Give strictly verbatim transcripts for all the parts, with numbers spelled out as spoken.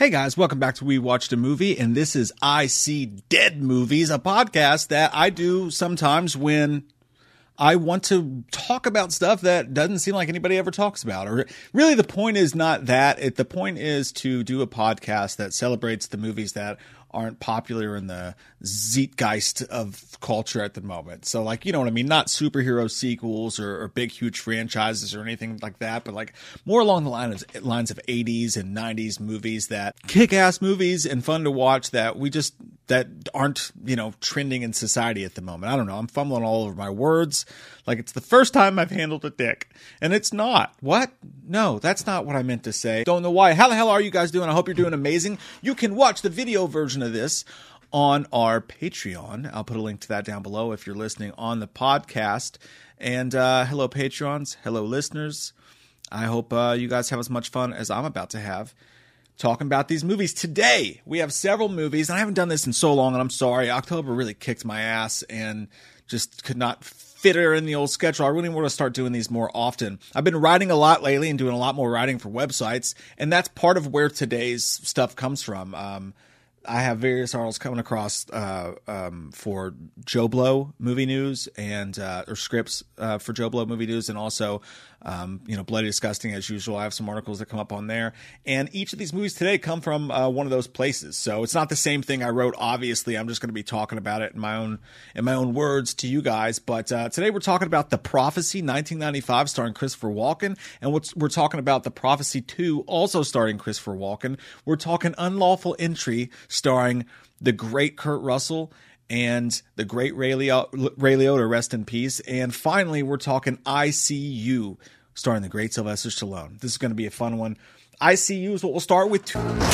Hey guys, welcome back to We Watched a Movie, and this is I See Dead Movies, a podcast that I do sometimes when I want to talk about stuff that doesn't seem like anybody ever talks about. Or really the point is not that. It, the point is to do a podcast that celebrates the movies that aren't popular in the zeitgeist of culture at the moment. So like, you know what I mean? Not superhero sequels or, or big, huge franchises or anything like that, but like more along the line of, lines of eighties and nineties movies that kick-ass movies and fun to watch that we just, that aren't, you know, trending in society at the moment. I don't know. I'm fumbling all over my words. Like it's the first time I've handled a dick, and it's not. What? No, that's not what I meant to say. Don't know why. How the hell are you guys doing? I hope you're doing amazing. You can watch the video version of this on our Patreon. I'll put a link to that down below if you're listening on the podcast. And uh, hello, Patrons. Hello, listeners. I hope uh, you guys have as much fun as I'm about to have talking about these movies. Today, we have several movies, and I haven't done this in so long, and I'm sorry. October really kicked my ass and just could not fit her in the old schedule. I really want to start doing these more often. I've been writing a lot lately and doing a lot more writing for websites, and that's part of where today's stuff comes from. Um, I have various articles coming across uh, um, for Joe Blow Movie News and uh, or scripts uh, for Joe Blow Movie News, and also um, you know Bloody Disgusting as usual. I have some articles that come up on there, and each of these movies today come from uh, one of those places. So it's not the same thing I wrote. Obviously, I'm just going to be talking about it in my own in my own words to you guys. But uh, today we're talking about The Prophecy, nineteen ninety-five, starring Christopher Walken, and what's, we're talking about The Prophecy two, also starring Christopher Walken. We're talking Unlawful Entry, starring the great Kurt Russell and the great Ray, Leo- Ray Liotta, rest in peace. And finally, we're talking I C U, starring the great Sylvester Stallone. This is going to be a fun one. I C U is what we'll start with.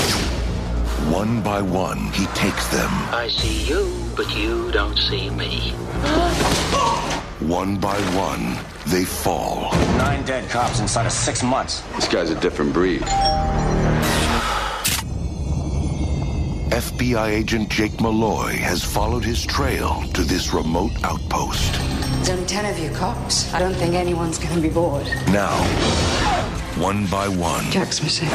One by one, he takes them. I see you, but you don't see me. One by one, they fall. Nine dead cops inside of six months. This guy's a different breed. F B I agent Jake Malloy has followed his trail to this remote outpost. There's only ten of you cops. I don't think anyone's going to be bored. Now, one by one, Jack's missing.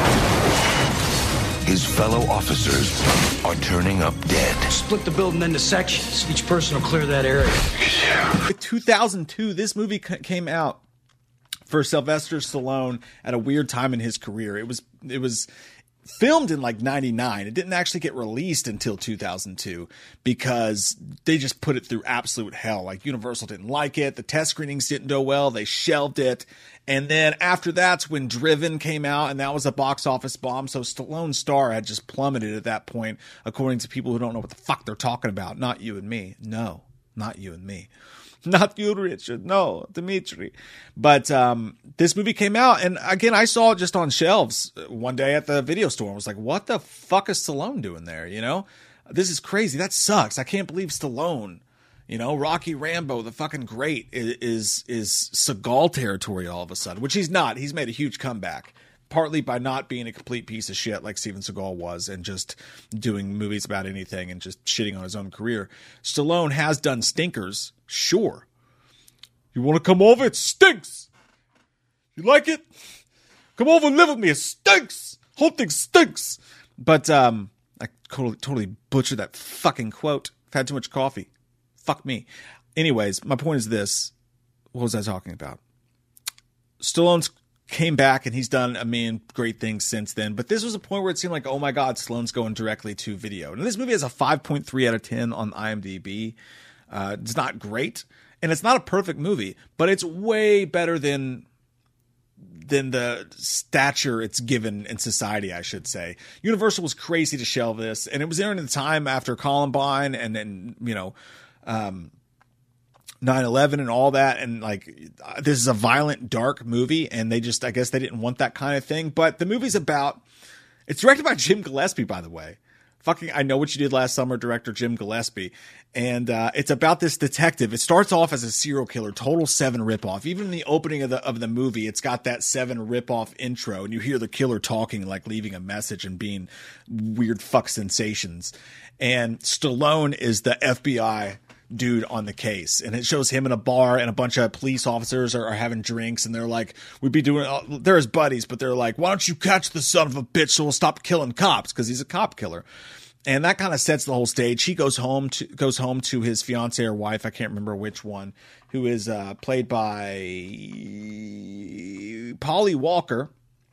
his fellow officers are turning up dead. Split the building into sections. Each person will clear that area. In two thousand two, this movie c- came out for Sylvester Stallone at a weird time in his career. It was it was filmed in like ninety-nine. It didn't actually get released until two thousand two because they just put it through absolute hell. Like Universal didn't like it. The test screenings didn't go well. They shelved it. And then after that's when Driven came out, and that was a box office bomb. So Stallone's star had just plummeted at that point, according to people who don't know what the fuck they're talking about. Not you and me. No, not you and me. Not you, Richard. No, Dimitri. But um, this movie came out, and again, I saw it just on shelves one day at the video store. I was like, what the fuck is Stallone doing there? You know, this is crazy. That sucks. I can't believe Stallone, you know, Rocky Rambo, the fucking great, is, is, is Seagal territory all of a sudden, which he's not. He's made a huge comeback, partly by not being a complete piece of shit like Steven Seagal was and just doing movies about anything and just shitting on his own career. Stallone has done stinkers. Sure. You want to come over? It stinks. You like it? Come over and live with me. It stinks. Whole thing stinks. But um, I totally, totally butchered that fucking quote. I've had too much coffee. Fuck me. Anyways, my point is this. What was I talking about? Stallone's came back and he's done a million great things since then. But this was a point where it seemed like, oh my God, Stallone's going directly to video. Now, this movie has a five point three out of ten on IMDb. Uh, it's not great, and it's not a perfect movie, but it's way better than than the stature it's given in society, I should say. Universal was crazy to shelve this, and it was during the time after Columbine and then, you know, um, nine eleven and all that, and like, this is a violent, dark movie, and they just, I guess they didn't want that kind of thing. But the movie's about, it's directed by Jim Gillespie, by the way. Fucking I Know What You Did Last Summer director Jim Gillespie. And uh, it's about this detective. It starts off as a serial killer, total Seven ripoff. Even in the opening of the of the movie, it's got that Seven ripoff intro, and you hear the killer talking, like leaving a message and being weird fuck sensations. And Stallone is the F B I dude on the case. And it shows him in a bar and a bunch of police officers are, are having drinks, and they're like, we'd be doing, they're his buddies, but they're like, why don't you catch the son of a bitch so we'll stop killing cops? Because he's a cop killer. And that kind of sets the whole stage. He goes home to goes home to his fiancée or wife, I can't remember which one, who is uh, played by Polly Walker.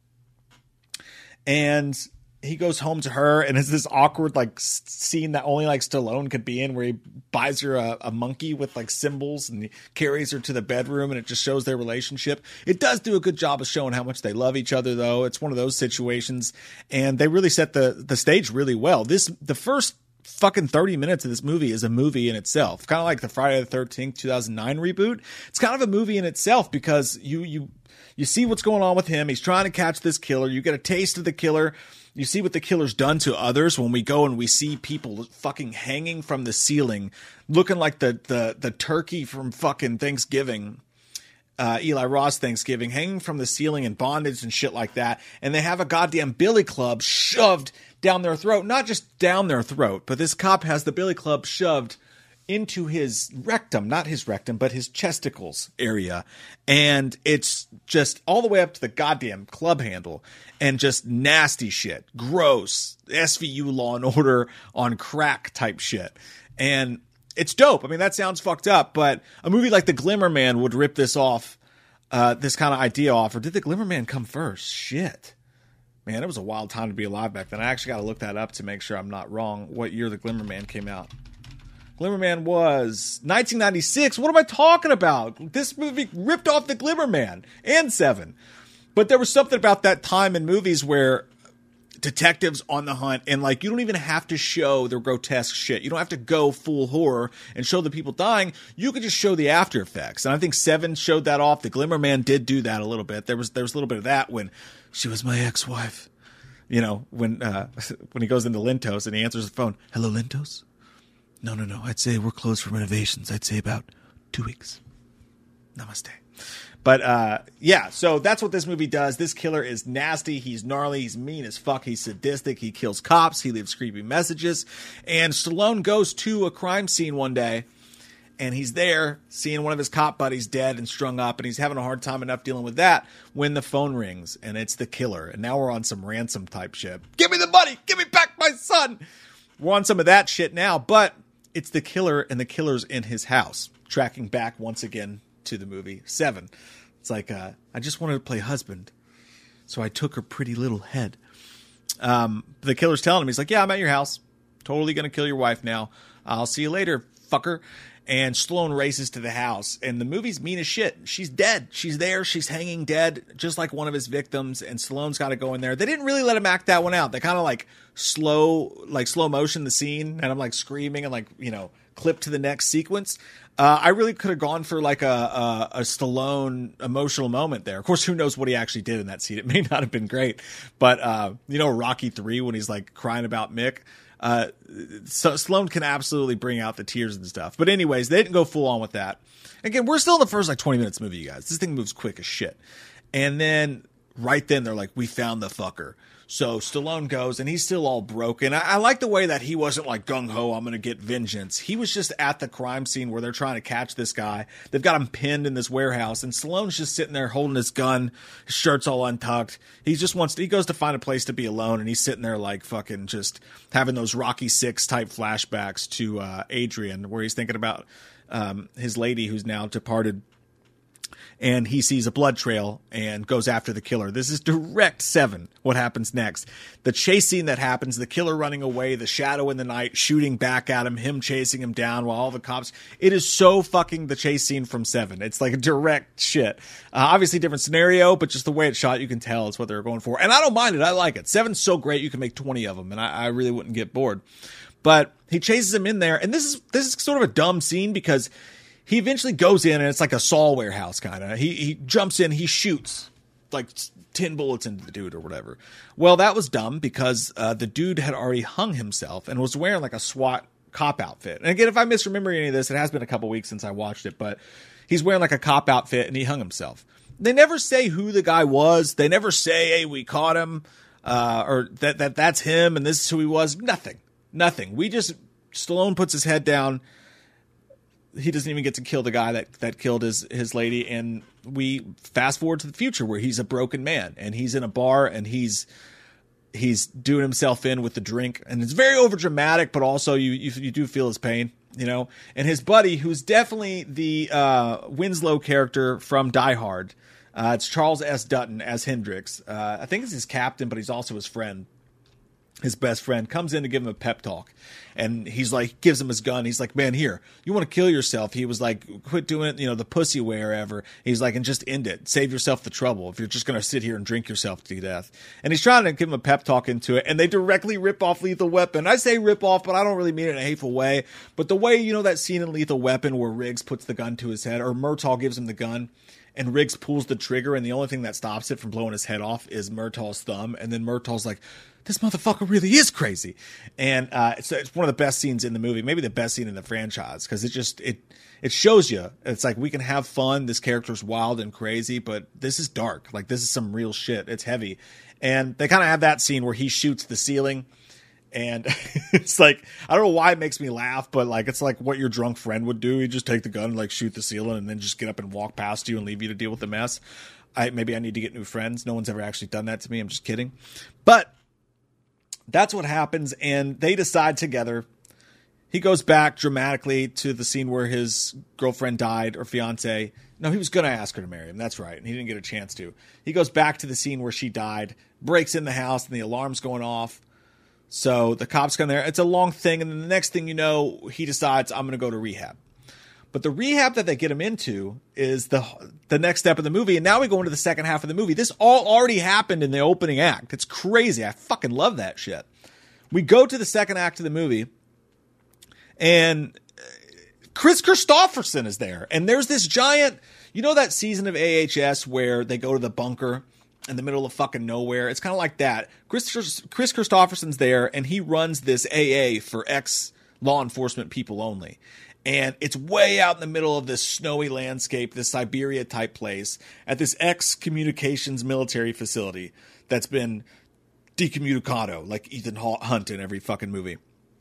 And he goes home to her, and it's this awkward like scene that only like Stallone could be in, where he buys her a, a monkey with like symbols and he carries her to the bedroom, and it just shows their relationship. It does do a good job of showing how much they love each other, though. It's one of those situations, and they really set the the stage really well. This the first fucking thirty minutes of this movie is a movie in itself, kind of like the Friday the thirteenth two thousand nine reboot. It's kind of a movie in itself because you you you see what's going on with him. He's trying to catch this killer. You get a taste of the killer. You see what the killer's done to others when we go and we see people fucking hanging from the ceiling, looking like the the the turkey from fucking Thanksgiving, uh, Eli Roth Thanksgiving, hanging from the ceiling in bondage and shit like that. And they have a goddamn billy club shoved down their throat. Not just down their throat, but this cop has the billy club shoved into his rectum, not his rectum, but his chesticles area. And it's just all the way up to the goddamn club handle, and just nasty shit, gross, S V U Law and Order on crack type shit. And it's dope. I mean, that sounds fucked up, but a movie like The Glimmer Man would rip this off, uh, this kind of idea off. Or did The Glimmer Man come first? Shit. Man, it was a wild time to be alive back then. I actually got to look that up to make sure I'm not wrong, what year The Glimmer Man came out. Glimmer Man was nineteen ninety-six. What am I talking about? This movie ripped off The Glimmer Man and Seven. But there was something about that time in movies where detectives on the hunt, and like, you don't even have to show the grotesque shit. You don't have to go full horror and show the people dying. You could just show the after effects. And I think Seven showed that off. The Glimmer Man did do that a little bit. There was there was a little bit of that when she was my ex-wife. You know, when uh, when he goes into Lintos and he answers the phone. Hello, Lintos? No, no, no. I'd say we're closed for renovations. I'd say about two weeks. Namaste. But, uh, yeah, so that's what this movie does. This killer is nasty. He's gnarly. He's mean as fuck. He's sadistic. He kills cops. He leaves creepy messages. And Stallone goes to a crime scene one day, and he's there seeing one of his cop buddies dead and strung up, and he's having a hard time enough dealing with that when the phone rings, and it's the killer. And now we're on some ransom type shit. Give me the money! Give me back my son! We're on some of that shit now, but it's the killer, and the killer's in his house, tracking back once again to the movie Seven. It's like, uh, I just wanted to play husband, so I took her pretty little head. Um, the killer's telling him, he's like, yeah, I'm at your house. Totally going to kill your wife now. I'll see you later, fucker. And Stallone races to the house, and the movie's mean as shit. She's dead. She's there. She's hanging dead, just like one of his victims, and Stallone's got to go in there. They didn't really let him act that one out. They kind of like slow, like slow motion the scene, and I'm like screaming and like, you know, clip to the next sequence. Uh, I really could have gone for like a, a, a Stallone emotional moment there. Of course, who knows what he actually did in that scene. It may not have been great, but uh, you know, Rocky three, when he's like crying about Mick, uh, so Stallone can absolutely bring out the tears and stuff. But anyways, they didn't go full on with that. Again, we're still in the first like twenty minutes of the movie, you guys. This thing moves quick as shit. And then right then they're like, we found the fucker. So Stallone goes, and he's still all broken. I, I like the way that he wasn't like gung-ho, I'm going to get vengeance. He was just at the crime scene where they're trying to catch this guy. They've got him pinned in this warehouse, and Stallone's just sitting there holding his gun. His shirt's all untucked. He just wants to, he goes to find a place to be alone, and he's sitting there like fucking just having those Rocky six type flashbacks to uh, Adrian, where he's thinking about um, his lady who's now departed. And he sees a blood trail and goes after the killer. This is direct Seven. What happens next? The chase scene that happens, the killer running away, the shadow in the night, shooting back at him, him chasing him down while all the cops. It is so fucking the chase scene from Seven. It's like a direct shit. Uh, obviously different scenario, but just the way it's shot, you can tell it's what they're going for. And I don't mind it. I like it. Seven's so great, you can make twenty of them, and I, I really wouldn't get bored. But he chases him in there, and this is this is sort of a dumb scene because he eventually goes in, and it's like a Saw warehouse kind of. He he jumps in, he shoots like ten bullets into the dude or whatever. Well, that was dumb because uh, the dude had already hung himself and was wearing like a SWAT cop outfit. And again, if I'm misremembering any of this, it has been a couple weeks since I watched it, but he's wearing like a cop outfit and he hung himself. They never say who the guy was. They never say, hey, we caught him, uh, or that that that's him and this is who he was. Nothing. Nothing. We just, Stallone puts his head down, he doesn't even get to kill the guy that, that killed his, his lady. And we fast forward to the future where he's a broken man and he's in a bar and he's, he's doing himself in with the drink, and it's very over dramatic, but also you, you, you do feel his pain, you know, and his buddy, who's definitely the, uh, Winslow character from Die Hard. Uh, it's Charles S. Dutton as Hendrix. Uh, I think it's his captain, but he's also his friend. His best friend comes in to give him a pep talk, and he's like, gives him his gun. He's like, man, here, you want to kill yourself? He was like, quit doing it, you know, the pussy way or ever. He's like, and just end it. Save yourself the trouble if you're just going to sit here and drink yourself to death. And he's trying to give him a pep talk into it, and they directly rip off Lethal Weapon. I say rip off, but I don't really mean it in a hateful way. But the way, you know, that scene in Lethal Weapon where Riggs puts the gun to his head, or Murtaugh gives him the gun, and Riggs pulls the trigger, and the only thing that stops it from blowing his head off is Murtaugh's thumb. And then Murtaugh's like, this motherfucker really is crazy. And uh, it's, it's one of the best scenes in the movie, maybe the best scene in the franchise, because it just it it shows you. It's like, we can have fun. This character's wild and crazy, but this is dark. Like, this is some real shit. It's heavy. And they kind of have that scene where he shoots the ceiling. And it's like, I don't know why it makes me laugh, but like, it's like what your drunk friend would do. He'd just take the gun and like shoot the ceiling and then just get up and walk past you and leave you to deal with the mess. I maybe I need to get new friends. No one's ever actually done that to me. I'm just kidding. But that's what happens. And they decide together. He goes back dramatically to the scene where his girlfriend died, or fiance. No, he was going to ask her to marry him. That's right. And he didn't get a chance to. He goes back to the scene where she died, breaks in the house, and the alarm's going off. So the cops come there. It's a long thing. And then the next thing you know, he decides, I'm going to go to rehab. But the rehab that they get him into is the the next step of the movie. And now we go into the second half of the movie. This all already happened in the opening act. It's crazy. I fucking love that shit. We go to the second act of the movie, and Chris Christopherson is there. And there's this giant, you know that season of A H S where they go to the bunker in the middle of fucking nowhere? It's kind of like that. Chris, Chris Christopherson's there, and he runs this A A for ex-law enforcement people only. And it's way out in the middle of this snowy landscape, this Siberia type place, at this ex-communications military facility that's been decommunicado, like Ethan Hunt in every fucking movie.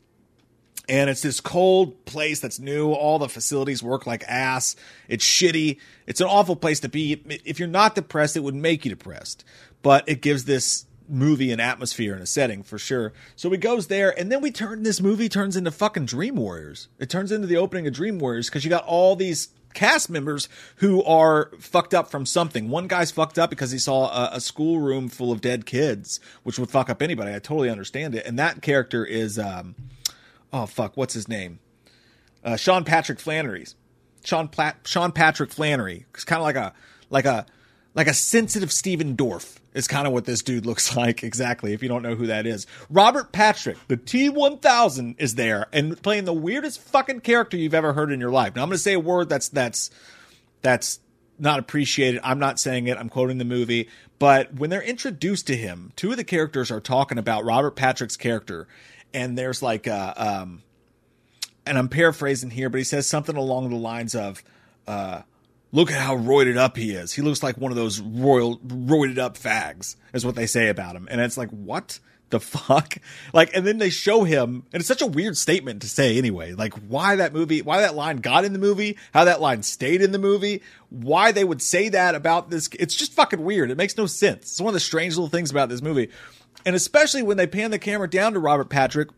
And it's this cold place that's new. All the facilities work like ass. It's shitty. It's an awful place to be. If you're not depressed, it would make you depressed. But it gives this movie an atmosphere and a setting for sure. So he goes there, and then we turn this movie turns into fucking Dream Warriors. It turns into the opening of Dream Warriors because you got all these cast members who are fucked up from something. One guy's fucked up because he saw a, a schoolroom full of dead kids, which would fuck up anybody. I totally understand it. And that character is, um, oh fuck, what's his name? Uh, Sean Patrick Flannery. Sean Pla- Sean Patrick Flannery. It's kind of like a like a like a sensitive Stephen Dorff. Is kind of what this dude looks like, exactly, if you don't know who that is. Robert Patrick, the T one thousand, is there and playing the weirdest fucking character you've ever heard in your life. Now, I'm going to say a word that's that's that's not appreciated. I'm not saying it. I'm quoting the movie. But when they're introduced to him, two of the characters are talking about Robert Patrick's character. And there's like, a, um, and I'm paraphrasing here, but he says something along the lines of, uh, look at how roided up he is. He looks like one of those royal roided up fags, is what they say about him. And it's like, what the fuck? Like, and then they show him, and it's such a weird statement to say anyway. Like, why that movie, why that line got in the movie, how that line stayed in the movie, why they would say that about this. It's just fucking weird. It makes no sense. It's one of the strange little things about this movie. And especially when they pan the camera down to Robert Patrick,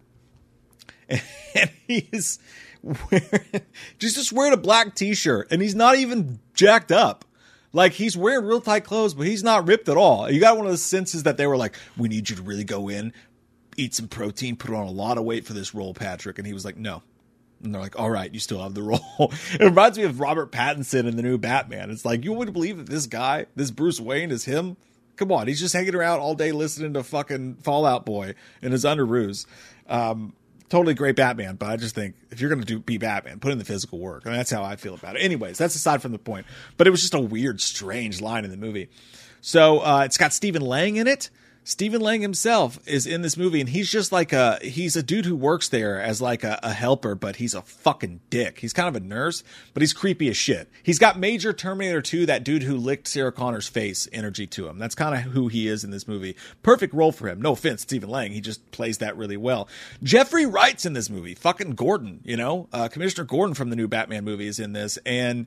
and he's wearing, just just wearing a black t-shirt, and he's not even jacked up. Like, he's wearing real tight clothes, but he's not ripped at all. You got one of those senses that they were like, we need you to really go in, eat some protein, put on a lot of weight for this role, Patrick. And he was like, no. And they're like, all right, you still have the role. It reminds me of Robert Pattinson in the new Batman. It's like, you wouldn't believe that this guy, this Bruce Wayne, is him? Come on, he's just hanging around all day listening to fucking Fall Out Boy in his underoos. Um, totally great Batman, but I just think if you're going to do be Batman, put in the physical work. And that's how I feel about it. Anyways, that's aside from the point. But it was just a weird, strange line in the movie. So uh, it's got Stephen Lang in it. Stephen Lang himself is in this movie, and he's just like a, he's a dude who works there as like a, a helper, but he's a fucking dick. He's kind of a nurse, but he's creepy as shit. He's got major Terminator two, that dude who licked Sarah Connor's face energy to him. That's kind of who he is in this movie. Perfect role for him. No offense, Stephen Lang. He just plays that really well. Jeffrey Wright's in this movie. Fucking Gordon, you know, uh, Commissioner Gordon from the new Batman movie is in this, and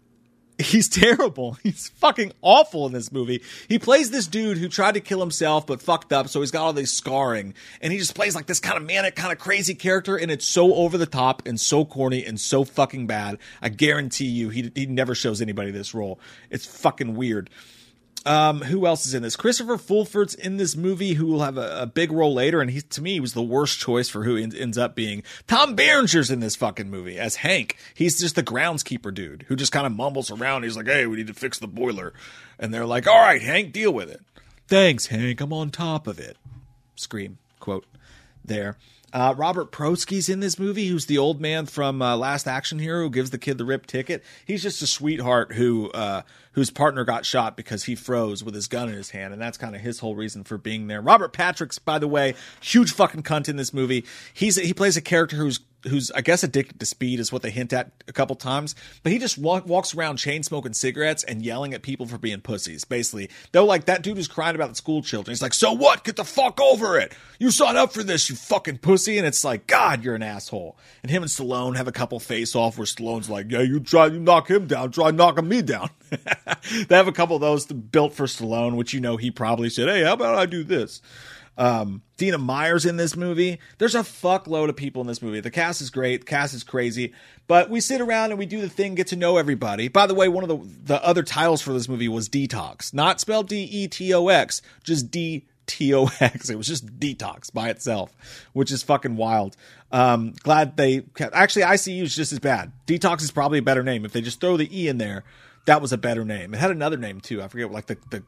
he's terrible. He's fucking awful in this movie. He plays this dude who tried to kill himself but fucked up, so he's got all this scarring. And he just plays like this kind of manic, kind of crazy character, and it's so over the top and so corny and so fucking bad. I guarantee you he, he never shows anybody this role. It's fucking weird. Um, who else is in this? Christopher Fulford's in this movie, who will have a, a big role later, and he, to me, he was the worst choice for who he ends up being. Tom Berenger's in this fucking movie as Hank. He's just the groundskeeper dude who just kind of mumbles around. He's like, hey, we need to fix the boiler. And they're like, all right, Hank, deal with it. Thanks, Hank. I'm on top of it. Scream, quote there. Uh, Robert Prosky's in this movie, who's the old man from uh, Last Action Hero who gives the kid the rip ticket. He's just a sweetheart who uh, whose partner got shot because he froze with his gun in his hand, and that's kind of his whole reason for being there. Robert Patrick's, by the way, huge fucking cunt in this movie. He's he plays a character who's who's I guess addicted to speed is what they hint at a couple times, but he just walk, walks around chain smoking cigarettes and yelling at people for being pussies. Basically, though, like that dude who's crying about the school children. He's like, "So what? Get the fuck over it! You signed up for this, you fucking pussy!" And it's like, God, you're an asshole. And him and Stallone have a couple face off where Stallone's like, "Yeah, you try, you knock him down, try knocking me down." They have a couple of those built for Stallone, which you know he probably said, "Hey, how about I do this?" Um, Dina Meyer's in this movie. There's a fuckload of people in this movie. The cast is great. The cast is crazy. But we sit around and we do the thing, get to know everybody. By the way, one of the, the other titles for this movie was Detox. Not spelled D E T O X, just D T O X. It was just Detox by itself, which is fucking wild. Um, glad they kept, actually, I C U is just as bad. Detox is probably a better name. If they just throw the E in there, that was a better name. It had another name too. I forget, like the, the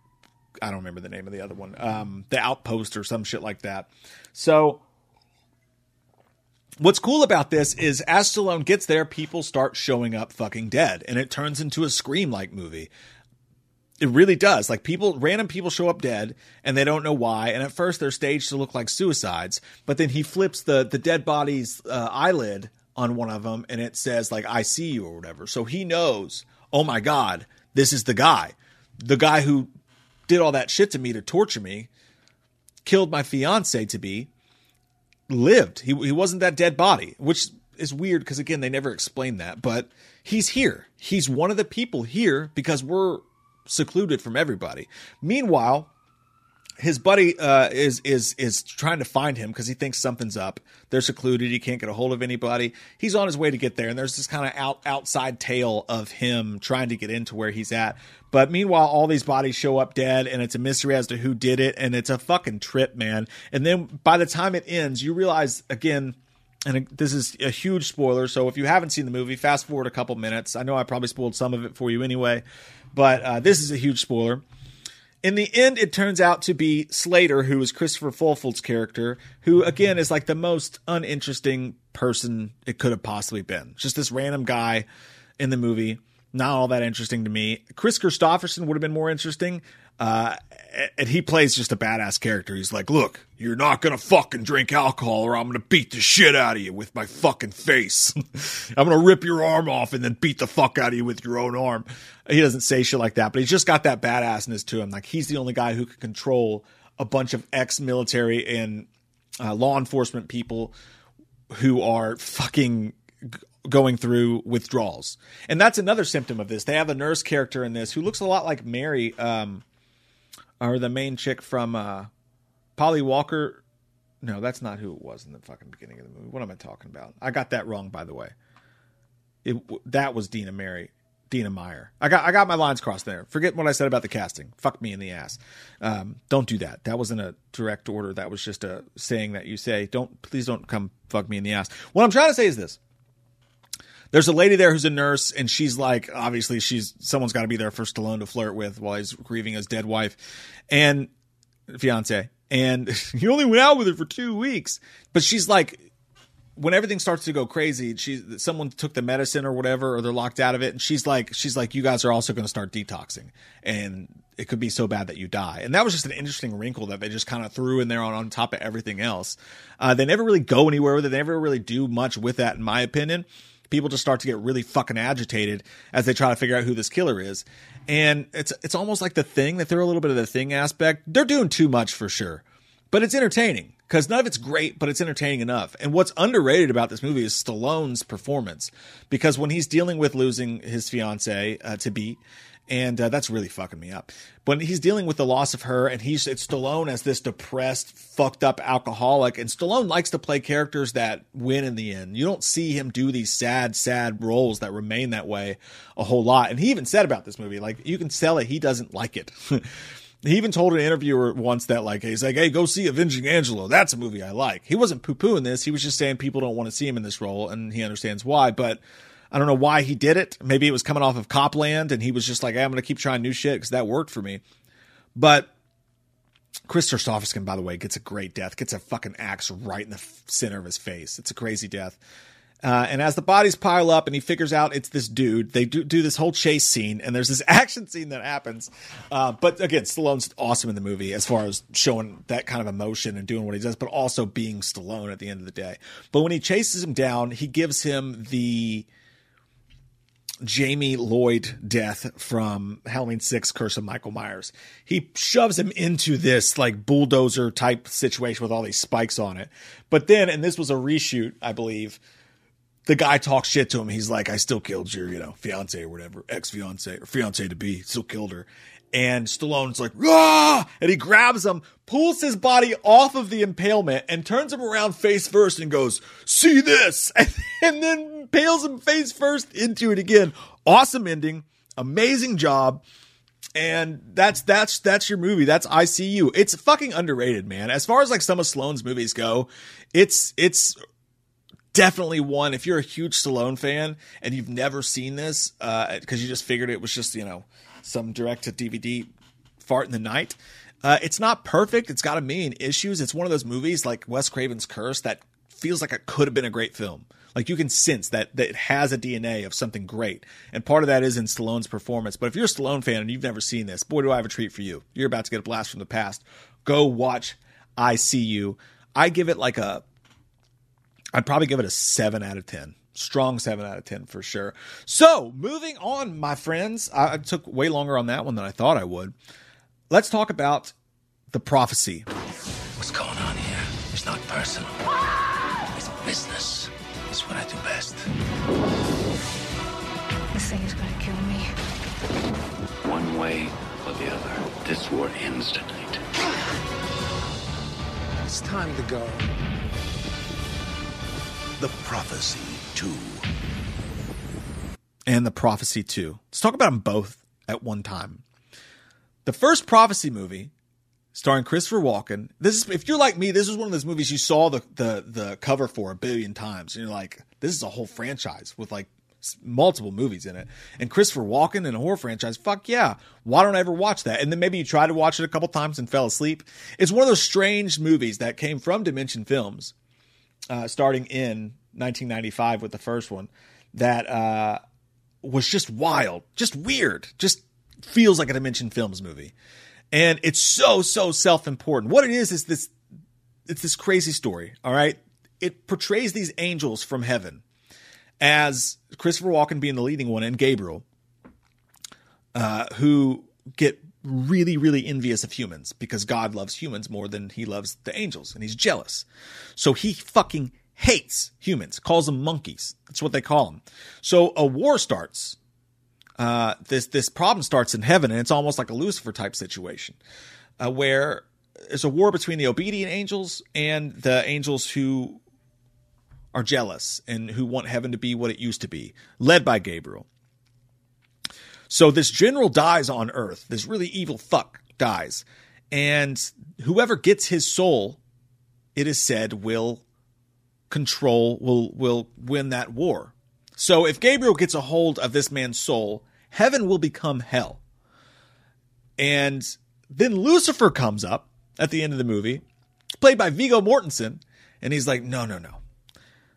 I don't remember the name of the other one. Um, the Outpost or some shit like that. So what's cool about this is as Stallone gets there, people start showing up fucking dead, and it turns into a Scream-like movie. It really does. Like people, random people show up dead and they don't know why. And at first they're staged to look like suicides, but then he flips the, the dead body's uh, eyelid on one of them and it says like, "I see you" or whatever. So he knows, oh my God, this is the guy, the guy who did all that shit to me to torture me, killed my fiance to be, lived. He he wasn't that dead body, which is weird because, again, they never explained that. But he's here. He's one of the people here because we're secluded from everybody. Meanwhile, his buddy uh, is is is trying to find him because he thinks something's up. They're secluded. He can't get a hold of anybody. He's on his way to get there, and there's this kind of out, outside tale of him trying to get into where he's at. But meanwhile, all these bodies show up dead, and it's a mystery as to who did it, and it's a fucking trip, man. And then by the time it ends, you realize, again, and this is a huge spoiler, so if you haven't seen the movie, fast forward a couple minutes. I know I probably spoiled some of it for you anyway, but uh, this is a huge spoiler. In the end, it turns out to be Slater, who is Christopher Fulford's character, who, again, is like the most uninteresting person it could have possibly been. Just this random guy in the movie. Not all that interesting to me. Chris Christopherson would have been more interesting. Uh, and he plays just a badass character. He's like, "Look, you're not going to fucking drink alcohol or I'm going to beat the shit out of you with my fucking face. I'm going to rip your arm off and then beat the fuck out of you with your own arm." He doesn't say shit like that, but he's just got that badassness to him. Like, he's the only guy who can control a bunch of ex-military and uh, law enforcement people who are fucking g- going through withdrawals. And that's another symptom of this. They have a nurse character in this who looks a lot like Mary, um, or the main chick from uh, Polly Walker. No, that's not who it was in the fucking beginning of the movie. What am I talking about? I got that wrong, by the way. It, that was Dina Mary. Dina Meyer. I got I got my lines crossed there. Forget what I said about the casting. Fuck me in the ass. Um, don't do that. That wasn't a direct order. That was just a saying that you say. Don't please don't come fuck me in the ass. What I'm trying to say is this. There's a lady there who's a nurse, and she's like, obviously, she's someone's got to be there for Stallone to flirt with while he's grieving his dead wife and fiance. And he only went out with her for two weeks, but she's like when everything starts to go crazy, she someone took the medicine or whatever, or they're locked out of it, and she's like, she's like, you guys are also going to start detoxing, and it could be so bad that you die. And that was just an interesting wrinkle that they just kind of threw in there on, on top of everything else. Uh, they never really go anywhere with it. They never really do much with that, in my opinion. People just start to get really fucking agitated as they try to figure out who this killer is. And it's it's almost like The Thing. They throw a little bit of the Thing aspect. They're doing too much for sure. But it's entertaining, because none of it's great, but it's entertaining enough. And what's underrated about this movie is Stallone's performance, because when he's dealing with losing his fiance uh, to be, and uh, that's really fucking me up. When he's dealing with the loss of her, and he's it's Stallone as this depressed, fucked up alcoholic, and Stallone likes to play characters that win in the end. You don't see him do these sad, sad roles that remain that way a whole lot. And he even said about this movie, like, you can tell it, he doesn't like it. He even told an interviewer once that, like, he's like, hey, go see Avenging Angelo. That's a movie I like. He wasn't poo-pooing this. He was just saying people don't want to see him in this role, and he understands why. But I don't know why he did it. Maybe it was coming off of Copland, and he was just like, hey, I'm going to keep trying new shit because that worked for me. But Chris Christopherson, by the way, gets a great death. Gets a fucking axe right in the f- center of his face. It's a crazy death. Uh, and as the bodies pile up and he figures out it's this dude, they do, do this whole chase scene, and there's this action scene that happens. Uh, but again, Stallone's awesome in the movie as far as showing that kind of emotion and doing what he does, but also being Stallone at the end of the day. But when he chases him down, he gives him the Jamie Lloyd death from Halloween six Curse of Michael Myers. He shoves him into this like bulldozer type situation with all these spikes on it. But then, and this was a reshoot, I believe, the guy talks shit to him. He's like, I still killed your, you know, fiance or whatever, ex-fiance or fiance to be, still killed her. And Stallone's like, ah! And he grabs him, pulls his body off of the impalement, and turns him around face first and goes, see this? And, and then impales him face first into it again. Awesome ending. Amazing job. And that's, that's, that's your movie. That's I C U. It's fucking underrated, man. As far as like some of Stallone's movies go, it's, it's, definitely one, if you're a huge Stallone fan and you've never seen this, uh, because you just figured it was just, you know, some direct-to-D V D fart in the night. Uh, it's not perfect. It's got a million issues. It's one of those movies like Wes Craven's Curse that feels like it could have been a great film. Like you can sense that, that it has a D N A of something great. And part of that is in Stallone's performance. But if you're a Stallone fan and you've never seen this, boy, do I have a treat for you. You're about to get a blast from the past. Go watch I C U. I give it like a I'd probably give it a seven out of ten. Strong seven out of ten for sure. So, moving on, my friends. I, I took way longer on that one than I thought I would. Let's talk about The Prophecy. What's going on here? It's not personal. It's business. It's what I do best. This thing is going to kill me. One way or the other, this war ends tonight. It's time to go. The Prophecy two. And The Prophecy two. Let's talk about them both at one time. The first Prophecy movie, starring Christopher Walken. This is, if you're like me, this is one of those movies you saw the, the, the cover for a billion times. And you're like, this is a whole franchise with like multiple movies in it. And Christopher Walken in a horror franchise, fuck yeah. Why don't I ever watch that? And then maybe you try to watch it a couple times and fell asleep. It's one of those strange movies that came from Dimension Films. Uh, starting in nineteen ninety-five with the first one, that uh, was just wild, just weird, just feels like a Dimension Films movie. And it's so, so self-important. What it is, is this, it's this crazy story, all right? It portrays these angels from heaven as Christopher Walken being the leading one and Gabriel, uh, who get really, really envious of humans because God loves humans more than he loves the angels, and he's jealous. So he fucking hates humans, calls them monkeys. That's what they call them. So a war starts. Uh, this this problem starts in heaven, and it's almost like a Lucifer type situation, uh, where there's a war between the obedient angels and the angels who are jealous and who want heaven to be what it used to be, led by Gabriel. So this general dies on Earth. This really evil fuck dies. And whoever gets his soul, it is said, will control, will, will win that war. So if Gabriel gets a hold of this man's soul, heaven will become hell. And then Lucifer comes up at the end of the movie, played by Viggo Mortensen. And he's like, no, no, no.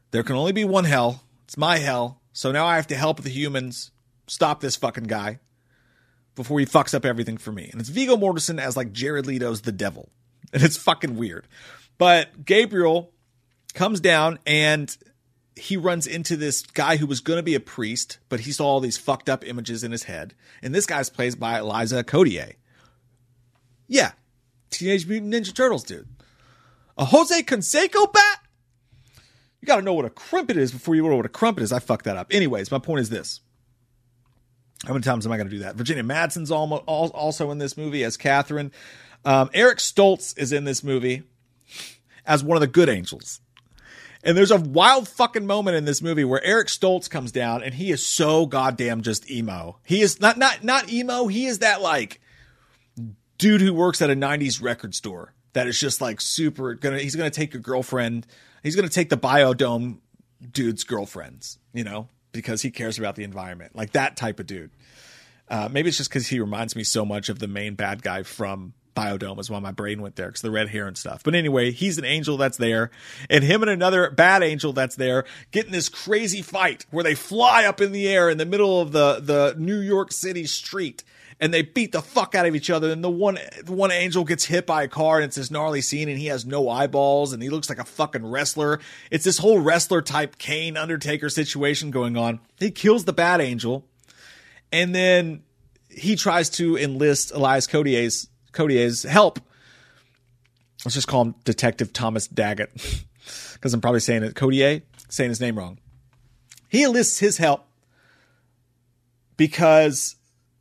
There can only be one hell. It's my hell. So now I have to help the humans stop this fucking guy before he fucks up everything for me. And it's Viggo Mortensen as like Jared Leto's the devil. And it's fucking weird. But Gabriel comes down and he runs into this guy who was going to be a priest, but he saw all these fucked up images in his head. And this guy's played by Eliza Codier. Yeah. Teenage Mutant Ninja Turtles, dude. A Jose Canseco bat? You got to know what a crumpet is before you know what a crumpet is. I fucked that up. Anyways, my point is this. How many times am I going to do that? Virginia Madsen's also in this movie as Catherine. Um, Eric Stoltz is in this movie as one of the good angels. And there's a wild fucking moment in this movie where Eric Stoltz comes down and he is so goddamn just emo. He is not, not, not emo. He is that like dude who works at a nineties record store that is just like super gonna, he's going to take your girlfriend. He's going to take the Biodome dude's girlfriends, you know, because he cares about the environment. Like that type of dude. Uh, maybe it's just because he reminds me so much of the main bad guy from Biodome is why my brain went there, because the red hair and stuff. But anyway, he's an angel that's there, and him and another bad angel that's there get in this crazy fight where they fly up in the air in the middle of the, the New York City street, and they beat the fuck out of each other. And the one, the one angel gets hit by a car, and it's this gnarly scene, and he has no eyeballs, and he looks like a fucking wrestler. It's this whole wrestler type Kane Undertaker situation going on. He kills the bad angel, and then he tries to enlist Elias Codier's Codier's help. Let's just call him Detective Thomas Daggett, because I'm probably saying it Codier, saying his name wrong. He enlists his help because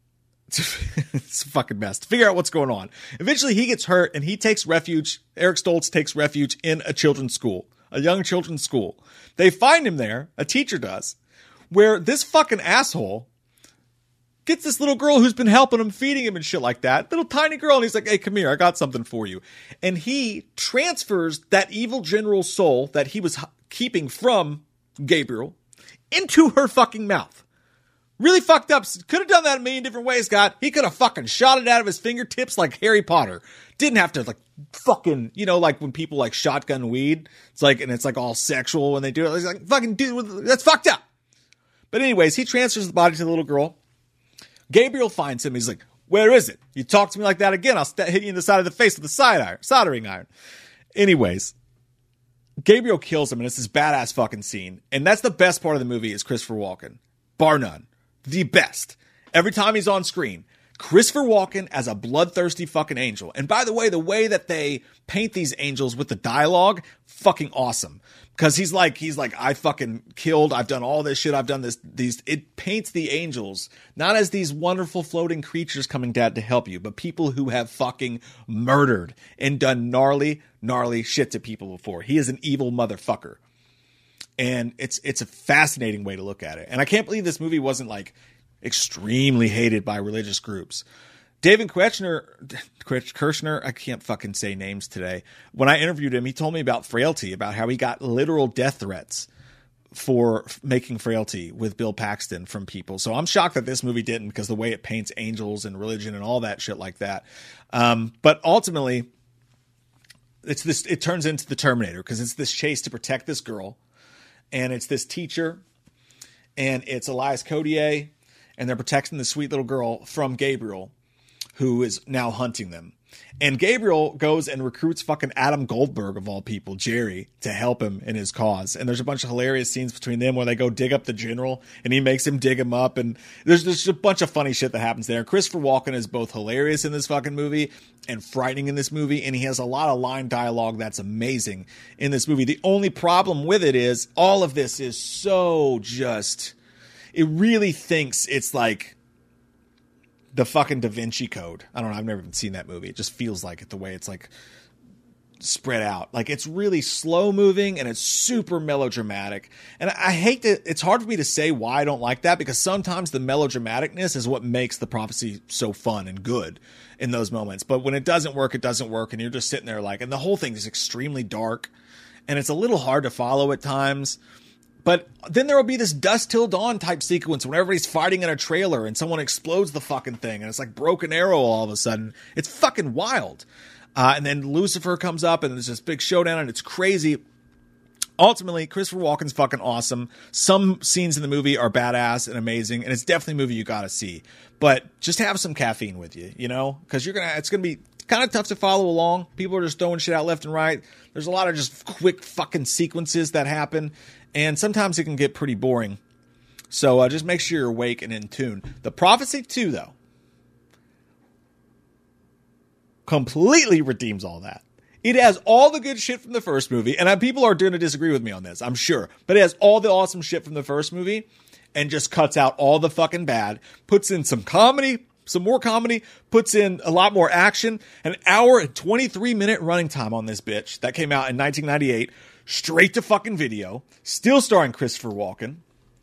it's a fucking mess to figure out what's going on. Eventually he gets hurt and he takes refuge. Eric Stoltz takes refuge in a children's school, a young children's school. They find him there, a teacher does, where this fucking asshole gets this little girl who's been helping him, feeding him and shit like that. Little tiny girl. And he's like, hey, come here. I got something for you. And he transfers that evil general soul that he was h- keeping from Gabriel into her fucking mouth. Really fucked up. Could have done that a million different ways, Scott. He could have fucking shot it out of his fingertips like Harry Potter. Didn't have to like fucking, you know, like when people like shotgun weed. It's like, and it's like all sexual when they do it. It's like, fucking dude, that's fucked up. But anyways, he transfers the body to the little girl. Gabriel finds him. He's like, where is it? You talk to me like that again, I'll st- hit you in the side of the face with a side iron, soldering iron. Anyways, Gabriel kills him, and it's this badass fucking scene. And that's the best part of the movie is Christopher Walken. Bar none. The best. Every time he's on screen, Christopher Walken as a bloodthirsty fucking angel. And by the way, the way that they paint these angels with the dialogue, fucking awesome. Because he's like, he's like, I fucking killed, I've done all this shit, I've done this, these, it paints the angels, not as these wonderful floating creatures coming down to help you, but people who have fucking murdered and done gnarly, gnarly shit to people before. He is an evil motherfucker. And it's, it's a fascinating way to look at it. And I can't believe this movie wasn't like extremely hated by religious groups. David Kirshner, Kirshner, I can't fucking say names today. When I interviewed him, he told me about Frailty, about how he got literal death threats for making Frailty with Bill Paxton from people. So I'm shocked that this movie didn't, because the way it paints angels and religion and all that shit like that. Um, but ultimately, it's this. It turns into the Terminator, because it's this chase to protect this girl, and it's this teacher, and it's Elias Codier, and they're protecting the sweet little girl from Gabriel, who is now hunting them. And Gabriel goes and recruits fucking Adam Goldberg, of all people, Jerry, to help him in his cause. And there's a bunch of hilarious scenes between them where they go dig up the general, and he makes him dig him up. And there's just a bunch of funny shit that happens there. Christopher Walken is both hilarious in this fucking movie and frightening in this movie. And he has a lot of line dialogue that's amazing in this movie. The only problem with it is all of this is so just, it really thinks it's like the fucking Da Vinci Code. I don't know. I've never even seen that movie. It just feels like it, the way it's like spread out. Like it's really slow moving and it's super melodramatic. And I hate to, it's hard for me to say why I don't like that, because sometimes the melodramaticness is what makes the prophecy so fun and good in those moments. But when it doesn't work, it doesn't work. And you're just sitting there like, and the whole thing is extremely dark and it's a little hard to follow at times. But then there will be this Dusk Till Dawn type sequence when everybody's fighting in a trailer and someone explodes the fucking thing. And it's like Broken Arrow all of a sudden. It's fucking wild. Uh, and then Lucifer comes up and there's this big showdown and it's crazy. Ultimately, Christopher Walken's fucking awesome. Some scenes in the movie are badass and amazing, and it's definitely a movie you gotta see. But just have some caffeine with you, you know? Because you're gonna, it's gonna be kind of tough to follow along. People are just throwing shit out left and right. There's a lot of just quick fucking sequences that happen, and sometimes it can get pretty boring. So uh, just make sure you're awake and in tune. The Prophecy two, though, completely redeems all that. It has all the good shit from the first movie, and people are going to disagree with me on this, I'm sure. But it has all the awesome shit from the first movie and just cuts out all the fucking bad, puts in some comedy, some more comedy, puts in a lot more action, an hour and twenty-three minute running time on this bitch that came out in nineteen ninety-eight, straight to fucking video, still starring Christopher Walken,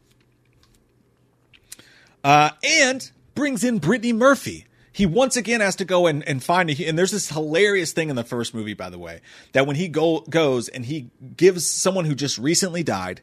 uh, and brings in Brittany Murphy. He once again has to go and, and find a, and there's this hilarious thing in the first movie, by the way, that when he go, goes and he gives someone who just recently died,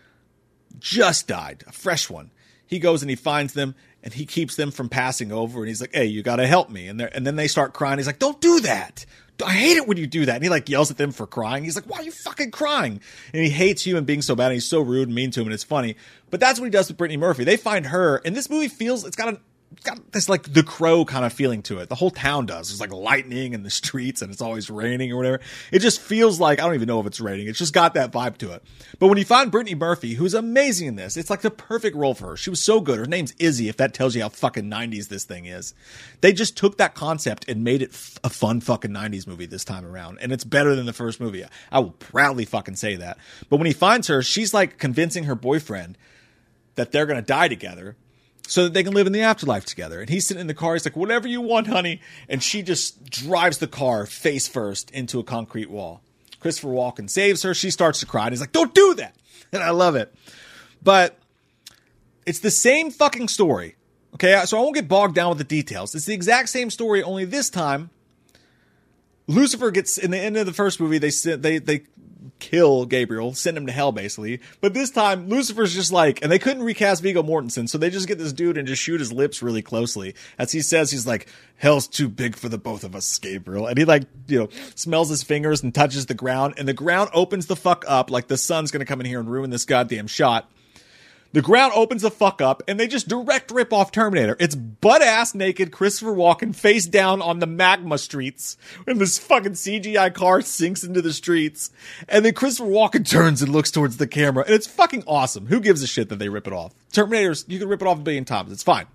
just died, a fresh one, he goes and he finds them and he keeps them from passing over. And he's like, hey, you got to help me. And, and then they start crying. He's like, don't do that. I hate it when you do that. And he like yells at them for crying. He's like, why are you fucking crying? And he hates you and being so bad. And he's so rude and mean to him. And it's funny. But that's what he does with Brittany Murphy. They find her, and this movie feels, it's got a, It's got this like The Crow kind of feeling to it. The whole town does. There's like lightning in the streets and it's always raining or whatever. It just feels like, I don't even know if it's raining. It's just got that vibe to it. But when you find Brittany Murphy, who's amazing in this, it's like the perfect role for her. She was so good. Her name's Izzy, if that tells you how fucking nineties this thing is. They just took that concept and made it f- a fun fucking nineties movie this time around. And it's better than the first movie. I will proudly fucking say that. But when he finds her, she's like convincing her boyfriend that they're going to die together, so that they can live in the afterlife together. And he's sitting in the car. He's like, whatever you want, honey. And she just drives the car face first into a concrete wall. Christopher Walken saves her. She starts to cry. And he's like, don't do that. And I love it. But it's the same fucking story. Okay, so I won't get bogged down with the details. It's the exact same story, only this time, Lucifer gets, in the end of the first movie, they they they kill Gabriel, send him to hell, basically. But this time, Lucifer's just like, and they couldn't recast Viggo Mortensen, so they just get this dude and just shoot his lips really closely. As he says, he's like, hell's too big for the both of us, Gabriel. And he like, you know, smells his fingers and touches the ground, and the ground opens the fuck up, like the sun's gonna come in here and ruin this goddamn shot. The ground opens the fuck up, and they just direct rip off Terminator. It's butt-ass naked Christopher Walken face down on the magma streets, and this fucking C G I car sinks into the streets. And then Christopher Walken turns and looks towards the camera, and it's fucking awesome. Who gives a shit that they rip it off? Terminators, you can rip it off a billion times. It's fine.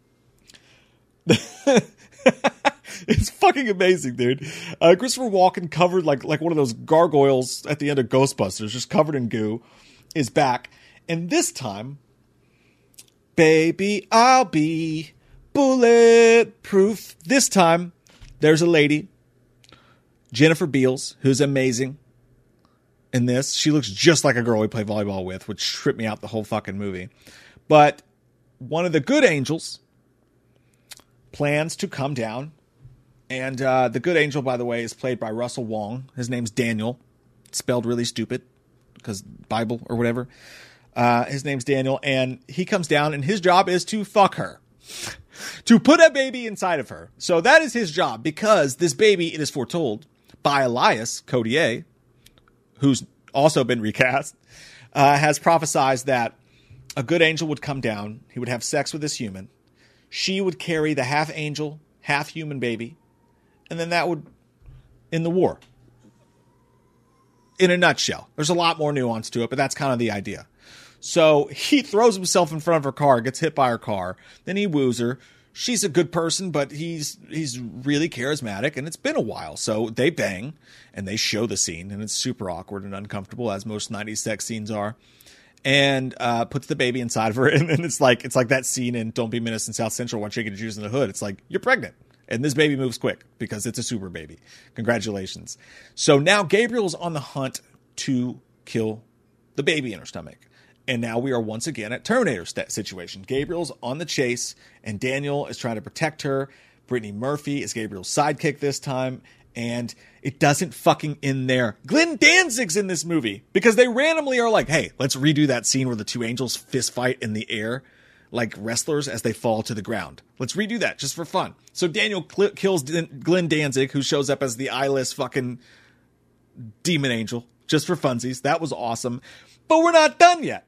It's fucking amazing, dude. Uh, Christopher Walken, covered like like one of those gargoyles at the end of Ghostbusters, just covered in goo, is back. And this time, baby, I'll be bulletproof. This time, there's a lady, Jennifer Beals, who's amazing in this. She looks just like a girl we play volleyball with, which tripped me out the whole fucking movie. But one of the good angels plans to come down. And uh, the good angel, by the way, is played by Russell Wong. His name's Daniel. It's spelled really stupid because Bible or whatever. Uh, his name's Daniel, and he comes down, and his job is to fuck her. To put a baby inside of her. So that is his job, because this baby, it is foretold by Elias Codier, who's also been recast, uh, has prophesied that a good angel would come down, he would have sex with this human, she would carry the half angel, half human baby, and then that would end the war. In a nutshell. There's a lot more nuance to it, but that's kind of the idea. So he throws himself in front of her car, gets hit by her car. Then he woos her. She's a good person, but he's he's really charismatic, and it's been a while. So they bang, and they show the scene, and it's super awkward and uncomfortable, as most nineties sex scenes are. And uh, puts the baby inside of her, and then it's like it's like that scene in Don't Be Menace in South Central, One Chicken and Juice in the Hood. It's like, you're pregnant. And this baby moves quick because it's a super baby. Congratulations. So now Gabriel's on the hunt to kill the baby in her stomach. And now we are once again at Terminator st- situation. Gabriel's on the chase, and Daniel is trying to protect her. Brittany Murphy is Gabriel's sidekick this time, and it doesn't fucking end there. Glenn Danzig's in this movie because they randomly are like, hey, let's redo that scene where the two angels fist fight in the air like wrestlers as they fall to the ground. Let's redo that just for fun. So Daniel cl- kills D- Glenn Danzig, who shows up as the eyeless fucking demon angel just for funsies. That was awesome. But we're not done yet.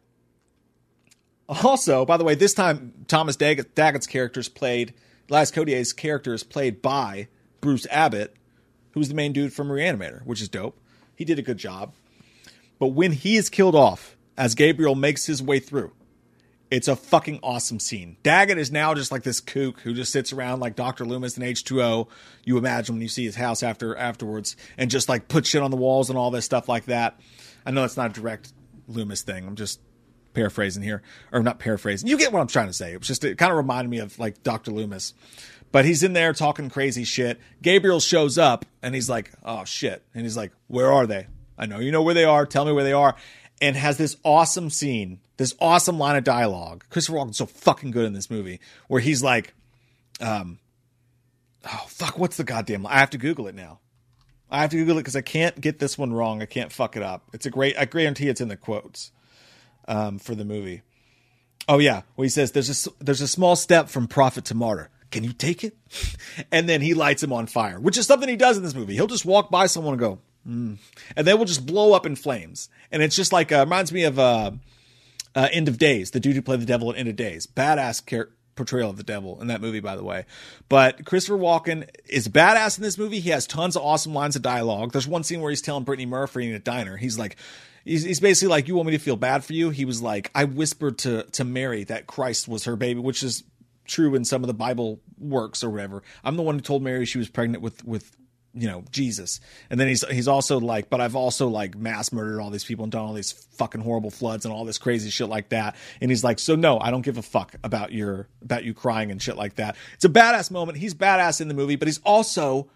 Also, by the way, this time Thomas Daggett, Daggett's character is played, Elias Kodier's character is played by Bruce Abbott, who's the main dude from Reanimator, which is dope. He did a good job. But when he is killed off, as Gabriel makes his way through, it's a fucking awesome scene. Daggett is now just like this kook who just sits around like Doctor Loomis and H two O, you imagine when you see his house after afterwards, and just like put shit on the walls and all this stuff like that. I know it's not a direct Loomis thing. I'm just paraphrasing here. Or not paraphrasing. You get what I'm trying to say. It was just, it kind of reminded me of like Doctor Loomis. But he's in there talking crazy shit. Gabriel shows up and he's like, oh shit. And he's like, where are they? I know you know where they are. Tell me where they are. And has this awesome scene, this awesome line of dialogue. Christopher Walken's so fucking good in this movie, where he's like, um, oh, fuck, what's the goddamn line? I have to Google it now. I have to Google it because I can't get this one wrong. I can't fuck it up. It's a great, I guarantee it's in the quotes um, for the movie. Oh, yeah. Well, he says, there's a, there's a small step from prophet to martyr. Can you take it? And then he lights him on fire, which is something he does in this movie. He'll just walk by someone and go, mm. And they will just blow up in flames. And it's just like, uh, reminds me of uh, uh, End of Days, the dude who played the devil in End of Days. Badass car- portrayal of the devil in that movie, by the way. But Christopher Walken is badass in this movie. He has tons of awesome lines of dialogue. There's one scene where he's telling Brittany Murphy in a diner. He's like, he's, he's basically like, you want me to feel bad for you? He was like, I whispered to, to Mary that Christ was her baby, which is true in some of the Bible works or whatever. I'm the one who told Mary she was pregnant with, with, you know, Jesus. And then he's, he's also like, but I've also like mass murdered all these people and done all these fucking horrible floods and all this crazy shit like that. And he's like, so no, I don't give a fuck about your, about you crying and shit like that. It's a badass moment. He's badass in the movie, but he's also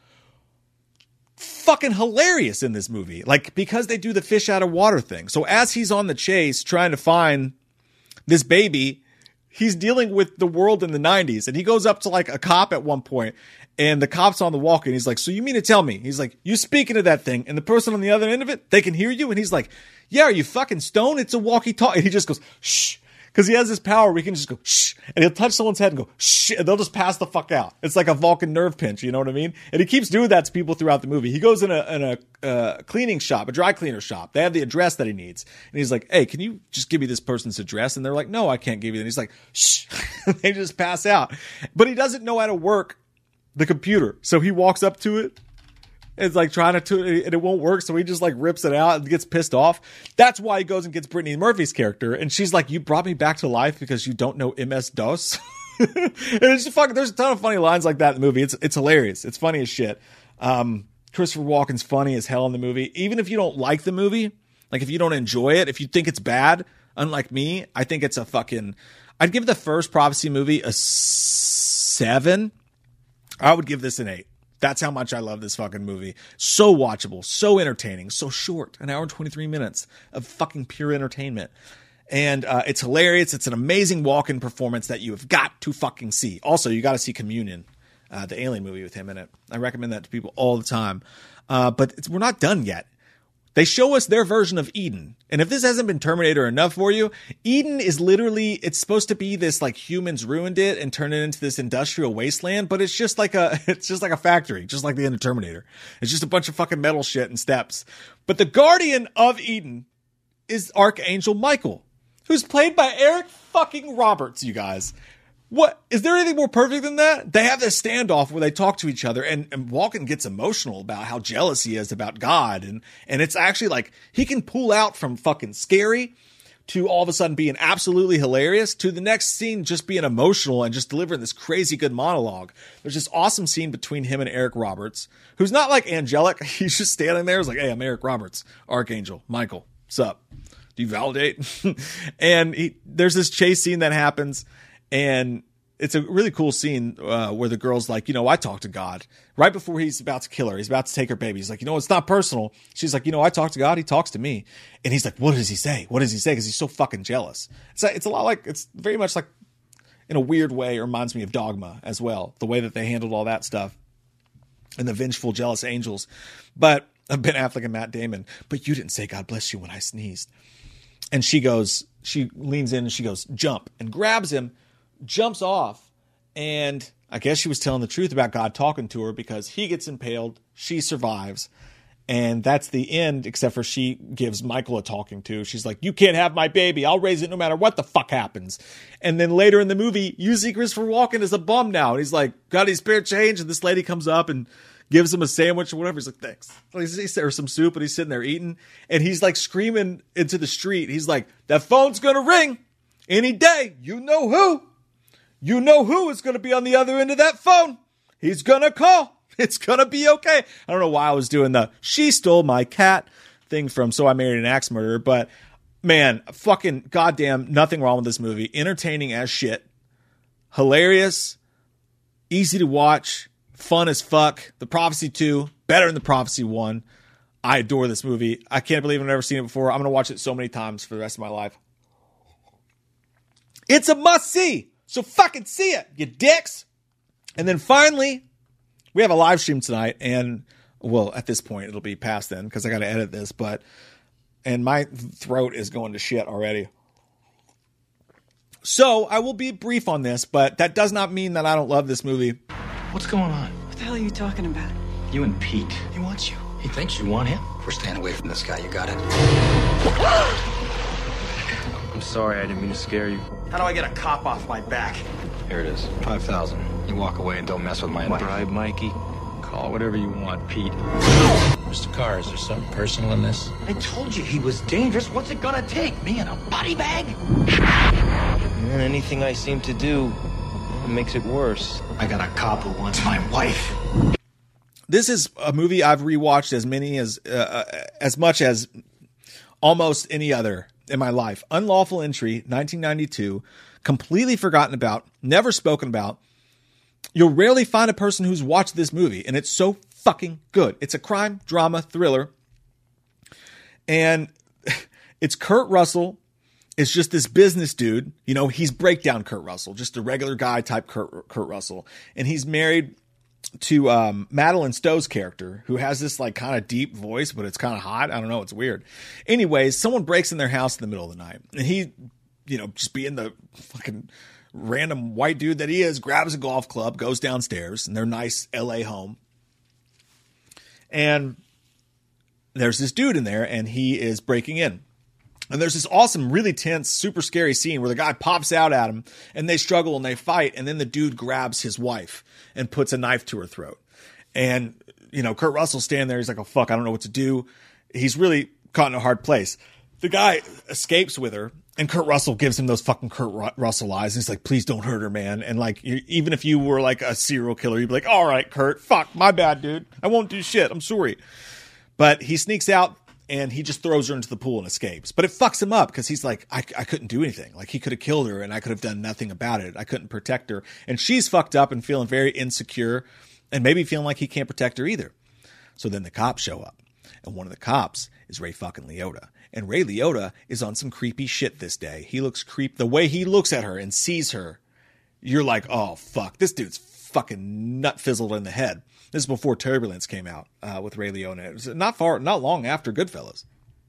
fucking hilarious in this movie. Like, because they do the fish out of water thing. So as he's on the chase trying to find this baby, he's dealing with the world in the nineties, and he goes up to like a cop at one point, and the cop's on the walkie, and he's like, so you mean to tell me? He's like, you speaking to that thing, and the person on the other end of it, they can hear you? And he's like, yeah, are you fucking stoned? It's a walkie-talkie. And he just goes, shh. Because he has this power where he can just go, shh. And he'll touch someone's head and go, shh. And they'll just pass the fuck out. It's like a Vulcan nerve pinch, you know what I mean? And he keeps doing that to people throughout the movie. He goes in a, in a uh, cleaning shop, a dry cleaner shop. They have the address that he needs. And he's like, hey, can you just give me this person's address? And they're like, no, I can't give you that. And he's like, shh. They just pass out. But he doesn't know how to work the computer. So he walks up to it. It's like trying to, and it won't work. So he just like rips it out and gets pissed off. That's why he goes and gets Brittany Murphy's character. And she's like, you brought me back to life because you don't know M S DOS. And it's just fucking, there's a ton of funny lines like that in the movie. It's, it's hilarious. It's funny as shit. Um, Christopher Walken's funny as hell in the movie. Even if you don't like the movie, like if you don't enjoy it, if you think it's bad, unlike me, I think it's a fucking, I'd give the first Prophecy movie a seven. I would give this an eight. That's how much I love this fucking movie. So watchable, so entertaining, so short. An hour and twenty-three minutes of fucking pure entertainment. And uh, it's hilarious. It's an amazing walk-in performance that you have got to fucking see. Also, you got to see Communion, uh, the Alien movie with him in it. I recommend that to people all the time. Uh, but it's, we're not done yet. They show us their version of Eden. And if this hasn't been Terminator enough for you, Eden is literally, it's supposed to be this like humans ruined it and turned it into this industrial wasteland, but it's just like a, it's just like a factory, just like the end of Terminator. It's just a bunch of fucking metal shit and steps. But the guardian of Eden is Archangel Michael, who's played by Eric fucking Roberts, you guys. What, is there anything more perfect than that? They have this standoff where they talk to each other, and, and Walken gets emotional about how jealous he is about God. And, and it's actually like, he can pull out from fucking scary to all of a sudden being absolutely hilarious to the next scene just being emotional and just delivering this crazy good monologue. There's this awesome scene between him and Eric Roberts, who's not like angelic. He's just standing there. He's like, hey, I'm Eric Roberts, Archangel, Michael, sup? Do you validate? And he, there's this chase scene that happens. And it's a really cool scene uh, where the girl's like, you know, I talk to God right before he's about to kill her. He's about to take her baby. He's like, you know, it's not personal. She's like, you know, I talk to God. He talks to me. And he's like, what does he say? What does he say? Because he's so fucking jealous. It's a, it's a lot like, it's very much like, in a weird way, it reminds me of Dogma as well. The way that they handled all that stuff and the vengeful, jealous angels. But uh, Ben Affleck and Matt Damon. But you didn't say God bless you when I sneezed. And she goes, she leans in and she goes, jump, and grabs him. Jumps off, and I guess she was telling the truth about God talking to her because he gets impaled, she survives, And that's the end, except for she gives Michael a talking to. She's like, you can't have my baby. I'll raise it no matter what the fuck happens. And then later in the movie, you see Christopher Walken is a bum now. And he's like, got any spare change? And this lady comes up and gives him a sandwich or whatever. He's like, thanks. Or some soup, and he's sitting there eating. And he's like screaming into the street. He's like, that phone's going to ring any day. You know who. You know who is going to be on the other end of that phone. He's going to call. It's going to be okay. I don't know why I was doing the she stole my cat thing from So I Married an Axe Murderer, but man, fucking goddamn nothing wrong with this movie. Entertaining as shit. Hilarious. Easy to watch. Fun as fuck. The Prophecy two, better than The Prophecy one. I adore this movie. I can't believe I've never seen it before. I'm going to watch it so many times for the rest of my life. It's a must-see. So fucking see it, you dicks. And then finally, we have a live stream tonight, and, well, at this point, it'll be past then, because I got to edit this, but, and my throat is going to shit already. So, I will be brief on this, but that does not mean that I don't love this movie. What's going on? What the hell are you talking about? You and Pete. He wants you. He thinks you want him. We're staying away from this guy, you got it? I'm sorry, I didn't mean to scare you. How do I get a cop off my back? Here it is. five thousand. You walk away and don't mess with my wife. Bribe, Mikey. Call it whatever you want, Pete. Mister Carr, is there something personal in this? I told you he was dangerous. What's it gonna take? Me in a body bag? And anything I seem to do makes it worse. I got a cop who wants my wife. This is a movie I've rewatched as many as uh, as much as almost any other in my life. Unlawful Entry, nineteen ninety-two, completely forgotten about, never spoken about. You'll rarely find a person who's watched this movie, and it's so fucking good. It's a crime drama thriller, and it's Kurt Russell. It's just this business dude. You know, he's breakdown Kurt Russell, just a regular guy type Kurt, Kurt Russell, and he's married to um, Madeline Stowe's character, who has this like kind of deep voice, but it's kind of hot. I don't know. It's weird. Anyways, someone breaks in their house in the middle of the night, and he, you know, just being the fucking random white dude that he is, grabs a golf club, goes downstairs in their nice L A home. And there's this dude in there, and he is breaking in. And there's this awesome, really tense, super scary scene where the guy pops out at him, and they struggle and they fight, and then the dude grabs his wife and puts a knife to her throat. And, you know, Kurt Russell's standing there. He's like, oh, fuck, I don't know what to do. He's really caught in a hard place. The guy escapes with her, and Kurt Russell gives him those fucking Kurt Ru- Russell eyes. And he's like, please don't hurt her, man. And like, you, even if you were like a serial killer, you'd be like, all right, Kurt, fuck, my bad, dude. I won't do shit. I'm sorry. But he sneaks out, and he just throws her into the pool and escapes. But it fucks him up because he's like, I, I couldn't do anything. Like, he could have killed her, and I could have done nothing about it. I couldn't protect her. And she's fucked up and feeling very insecure, and maybe feeling like he can't protect her either. So then the cops show up, and one of the cops is Ray fucking Liotta. And Ray Liotta is on some creepy shit this day. He looks creep. The way he looks at her and sees her, you're like, oh, fuck. This dude's fucking nut fizzled in the head. This is before Turbulence came out uh, with Ray Liotta. It was not far, not long after Goodfellas.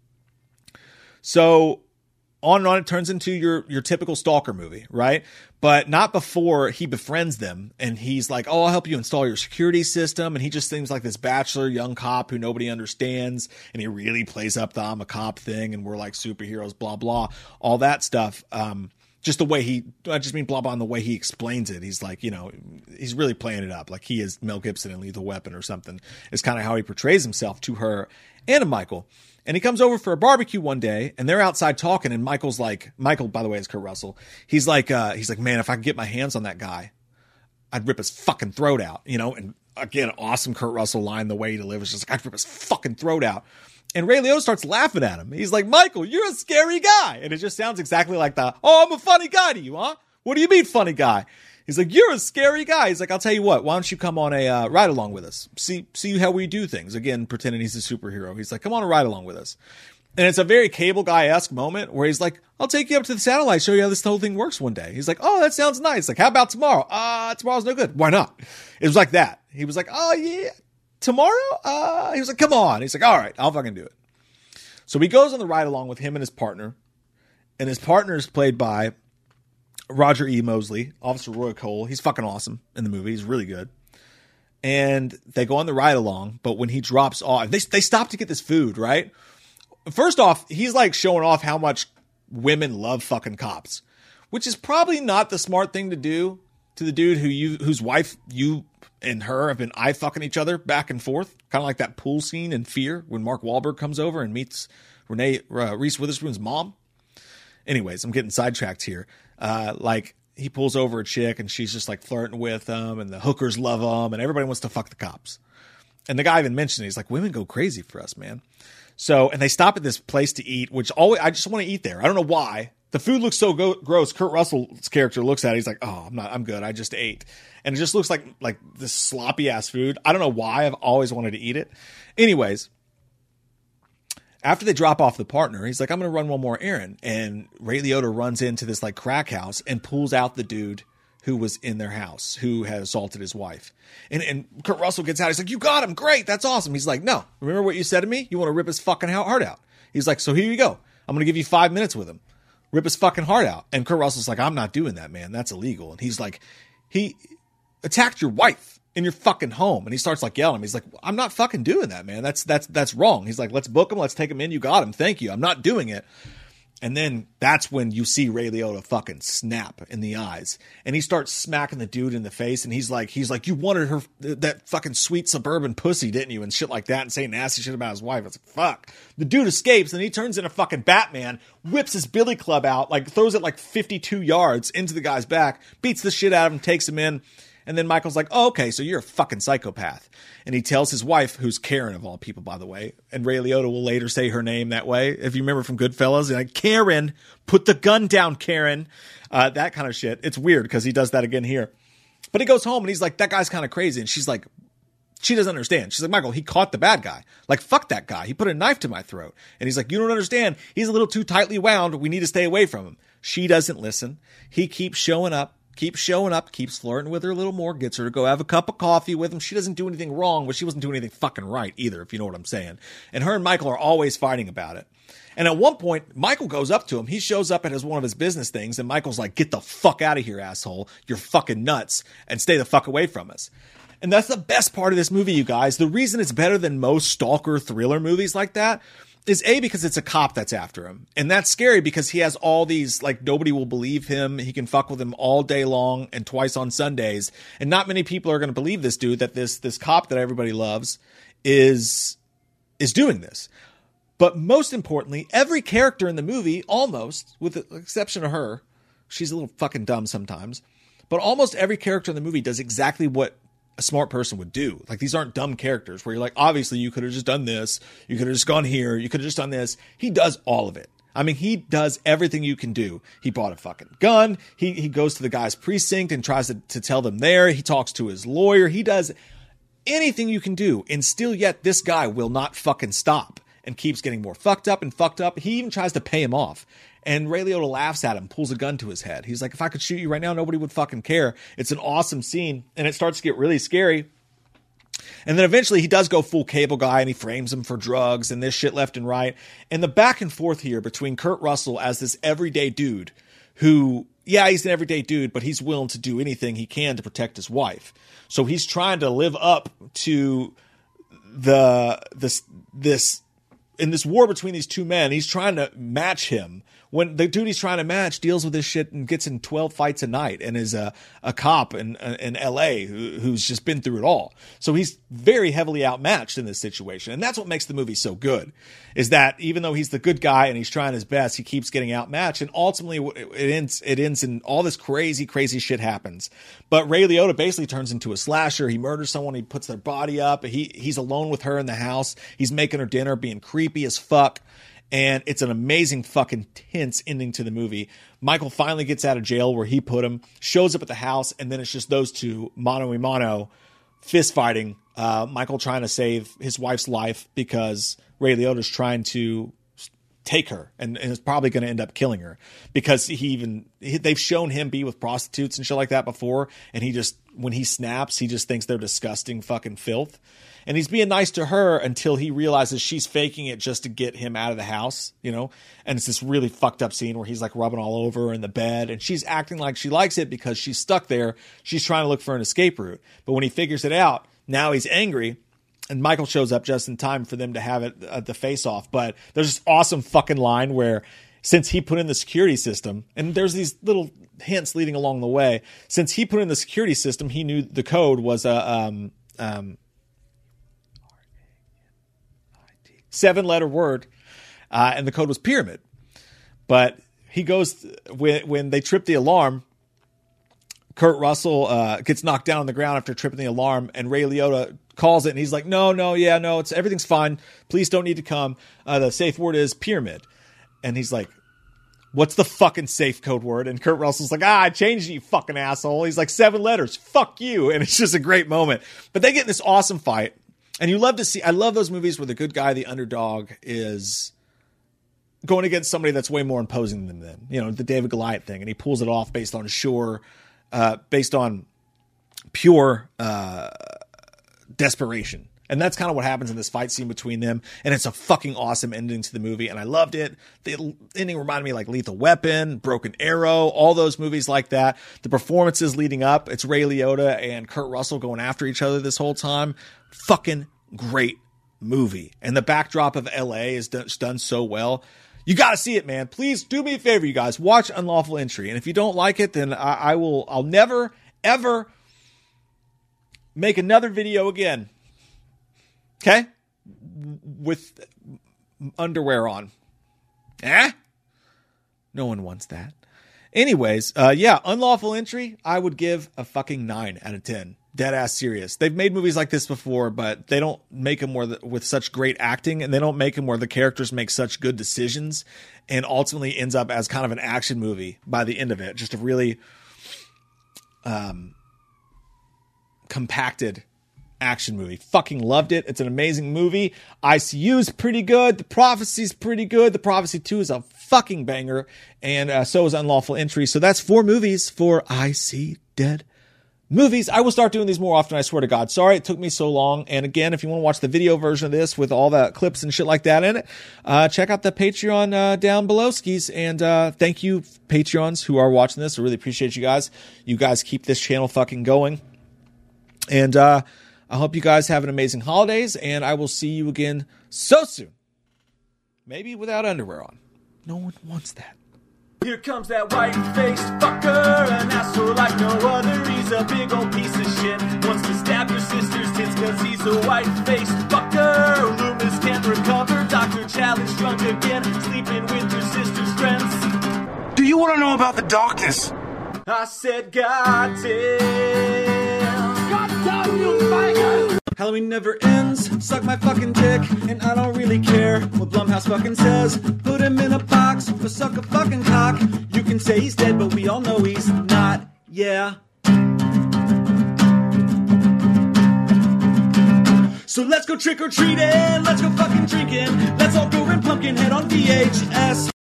So on and on, it turns into your your typical stalker movie, right? But not before he befriends them, and he's like, oh, I'll help you install your security system. And he just seems like this bachelor young cop who nobody understands, and he really plays up the I'm a cop thing, and we're like superheroes, blah, blah, all that stuff. Um, just the way he, I just mean blah, blah, and the way he explains it. He's like, you know, he's really playing it up like he is Mel Gibson in Lethal Weapon or something. It's kind of how he portrays himself to her and to Michael. And he comes over for a barbecue one day, and they're outside talking, and Michael's like, Michael, by the way, is Kurt Russell. He's like, uh, he's like, man, if I could get my hands on that guy, I'd rip his fucking throat out, you know? And again, awesome Kurt Russell line, the way he delivers, just like, I'd rip his fucking throat out. And Ray Liotta starts laughing at him. He's like, Michael, you're a scary guy. And it just sounds exactly like the, oh, I'm a funny guy to you, huh? What do you mean funny guy? He's like, you're a scary guy. He's like, I'll tell you what, why don't you come on a uh, ride along with us? See, see how we do things. Again, pretending he's a superhero. He's like, come on a ride along with us. And it's a very Cable Guy-esque moment where he's like, I'll take you up to the satellite, show you how this whole thing works one day. He's like, oh, that sounds nice. Like, how about tomorrow? Uh, tomorrow's no good. Why not? It was like that. He was like, oh yeah, tomorrow? Uh, he was like, come on. He's like, all right, I'll fucking do it. So he goes on the ride along with him and his partner. And his partner is played by Roger E. Mosley, Officer Roy Cole. He's fucking awesome in the movie. He's really good. and they go on the ride along. But when he drops off, they they stop to get this food, right? First off, he's like showing off how much women love fucking cops, which is probably not the smart thing to do to the dude who you whose wife you and her have been eye fucking each other back and forth, kind of like that pool scene in Fear when Mark Wahlberg comes over and meets Renee uh, Reese Witherspoon's mom. Anyways, I'm getting sidetracked here. Uh, like he pulls over a chick and she's just like flirting with him, and the hookers love him, and everybody wants to fuck the cops. And the guy even mentioned it. He's like, women go crazy for us, man. So, and they stop at this place to eat, which always, I just want to eat there. I don't know why. The food looks so go- gross. Kurt Russell's character looks at it. He's like, oh, I'm not, I'm good. I just ate. And it just looks like, like this sloppy ass food. I don't know why. I've always wanted to eat it. Anyways, after they drop off the partner, he's like, I'm going to run one more errand. And Ray Liotta runs into this like crack house and pulls out the dude who was in their house, who had assaulted his wife. And and Kurt Russell gets out. He's like, you got him. Great. That's awesome. He's like, no, remember what you said to me? You want to rip his fucking heart out. He's like, so here you go. I'm going to give you five minutes with him. Rip his fucking heart out. And Kurt Russell's like, I'm not doing that, man. That's illegal. And he's like, he attacked your wife in your fucking home. And he starts like yelling at him. He's like, I'm not fucking doing that, man. That's, that's, that's wrong. He's like, let's book him. Let's take him in. You got him. Thank you. I'm not doing it. And then that's when you see Ray Liotta fucking snap in the eyes, and he starts smacking the dude in the face. And he's like, he's like, you wanted her, that fucking sweet suburban pussy, didn't you? And shit like that, and saying nasty shit about his wife. It's like, fuck. The dude escapes, and he turns into fucking Batman, whips his billy club out, like throws it like fifty-two yards into the guy's back, beats the shit out of him, takes him in. And then Michael's like, oh, okay, so you're a fucking psychopath. And he tells his wife, who's Karen of all people, by the way, and Ray Liotta will later say her name that way. If you remember from Goodfellas, like, Karen, put the gun down, Karen. Uh, that kind of shit. It's weird because he does that again here. But he goes home and he's like, that guy's kind of crazy. And she's like, she doesn't understand. She's like, Michael, he caught the bad guy. Like, fuck that guy. He put a knife to my throat. And he's like, you don't understand. He's a little too tightly wound. We need to stay away from him. She doesn't listen. He keeps showing up. Keeps showing up, keeps flirting with her a little more, gets her to go have a cup of coffee with him. She doesn't do anything wrong, but she wasn't doing anything fucking right either, if you know what I'm saying. And her and Michael are always fighting about it. And at one point, Michael goes up to him. He shows up at his, one of his business things, and Michael's like, get the fuck out of here, asshole. You're fucking nuts, and stay the fuck away from us. And that's the best part of this movie, you guys. The reason it's better than most stalker thriller movies like that is A, because it's a cop that's after him. And that's scary because he has all these, like, nobody will believe him. He can fuck with him all day long and twice on Sundays. And not many people are going to believe this dude, that this, this cop that everybody loves is, is doing this. But most importantly, every character in the movie, almost, with the exception of her, she's a little fucking dumb sometimes, but almost every character in the movie does exactly what a smart person would do. Like, these aren't dumb characters where you're like, obviously you could have just done this. You could have just gone here. You could have just done this. He does all of it. I mean, he does everything you can do. He bought a fucking gun. He he goes to the guy's precinct and tries to, to tell them there. He talks to his lawyer. He does anything you can do. And still yet this guy will not fucking stop and keeps getting more fucked up and fucked up. He even tries to pay him off. And Ray Liotta laughs at him, pulls a gun to his head. He's like, if I could shoot you right now, nobody would fucking care. It's an awesome scene. And it starts to get really scary. And then eventually he does go full cable guy, and he frames him for drugs and this shit left and right. And the back and forth here between Kurt Russell as this everyday dude who, yeah, he's an everyday dude, but he's willing to do anything he can to protect his wife. So he's trying to live up to the, this, this, in this war between these two men. He's trying to match him. When the dude he's trying to match deals with this shit and gets in twelve fights a night and is a, a cop in, in L A who, who's just been through it all. So he's very heavily outmatched in this situation. And that's what makes the movie so good, is that even though he's the good guy and he's trying his best, he keeps getting outmatched. And ultimately it ends, it ends in all this crazy, crazy shit happens. But Ray Liotta basically turns into a slasher. He murders someone. He puts their body up. He, he's alone with her in the house. He's making her dinner, being creepy as fuck. And it's an amazing fucking tense ending to the movie. Michael finally gets out of jail where he put him, shows up at the house, and then it's just those two mano a mano fist fighting. Uh, Michael trying to save his wife's life because Ray Liotta's trying to take her and, and is probably going to end up killing her because he even he, they've shown him be with prostitutes and shit like that before. And he just, when he snaps, he just thinks they're disgusting fucking filth. And he's being nice to her until he realizes she's faking it just to get him out of the house, you know? And it's this really fucked up scene where he's like rubbing all over her in the bed, and she's acting like she likes it because she's stuck there. She's trying to look for an escape route. But when he figures it out, Now he's angry. And Michael shows up just in time for them to have it at the face-off. But there's this awesome fucking line where since he put in the security system, and there's these little hints leading along the way, since he put in the security system, he knew the code was a um, um, seven-letter word, uh, and the code was pyramid. But he goes, when, when they trip the alarm, Kurt Russell uh, gets knocked down on the ground after tripping the alarm, and Ray Liotta calls it, and he's like, no, no, yeah, no, it's everything's fine. Police don't need to come. Uh, the safe word is pyramid. And he's like, what's the fucking safe code word? And Kurt Russell's like, ah, I changed it, you fucking asshole. He's like, seven letters. Fuck you. And it's just a great moment. But they get in this awesome fight. And you love to see, I love those movies where the good guy, the underdog, is going against somebody that's way more imposing than them. You know, the David Goliath thing. And he pulls it off based on sure, uh, based on pure uh, desperation. And that's kind of what happens in this fight scene between them. And it's a fucking awesome ending to the movie. And I loved it. The ending reminded me like Lethal Weapon, Broken Arrow, all those movies like that. The performances leading up, it's Ray Liotta and Kurt Russell going after each other this whole time. Fucking great movie. And the backdrop of L A is done, done so well. You got to see it, man. Please do me a favor, you guys. Watch Unlawful Entry. And if you don't like it, then I, I will, I'll never, ever make another video again. Okay? With underwear on. Eh? No one wants that. Anyways, uh, yeah, Unlawful Entry, I would give a fucking nine out of ten. Dead ass serious. They've made movies like this before, but they don't make them where the, with such great acting, and they don't make them where the characters make such good decisions, and ultimately ends up as kind of an action movie by the end of it. Just a really um, compacted action movie. Fucking loved it. It's an amazing movie. I C U's pretty good. The Prophecy's pretty good. The Prophecy two is a fucking banger. And uh, so is Unlawful Entry. So that's four movies for I See Dead Movies. I will start doing these more often, I swear to God. Sorry it took me so long. And again, if you want to watch the video version of this with all the clips and shit like that in it, uh, check out the Patreon uh, down below, skis. And uh, thank you, Patreons who are watching this. I really appreciate you guys. You guys keep this channel fucking going. And uh I hope you guys have an amazing holidays, and I will see you again so soon. Maybe without underwear on. No one wants that. Here comes that white-faced fucker, an asshole like no other. He's a big old piece of shit. Wants to stab your sister's tits cause he's a white-faced fucker. Loomis can't recover. Doctor Challenge drunk again, sleeping with your sister's friends. Do you want to know about the darkness? I said, God damn. Halloween never ends, suck my fucking dick, and I don't really care what Blumhouse fucking says. Put him in a box, or suck a fucking cock. You can say he's dead, but we all know he's not, yeah. So let's go trick-or-treating, let's go fucking drinking, let's all go rent Pumpkinhead on V H S.